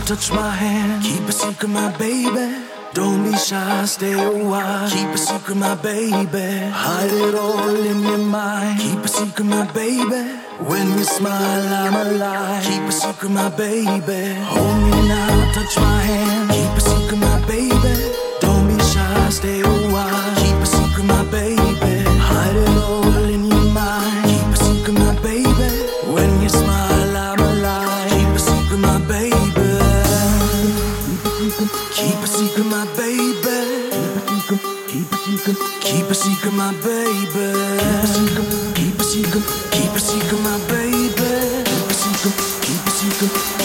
touch my hand. Keep a secret, my baby. Don't be shy, stay a while. Keep a secret, my baby. Hide it all in your mind. Keep a secret, my baby. When you smile, I'm alive. Keep a secret, my baby. Hold me now, touch my hand. Keep a secret, my baby. Don't be shy, stay a while. Keep a secret, my baby. Hide it all in your mind. Keep a secret, my baby. When you smile, I'm alive. Keep a secret, my baby. Keep a secret, my baby. Keep a secret, keep a secret, my baby. Keep a secret, keep a secret, my baby. Keep a secret, keep a secret.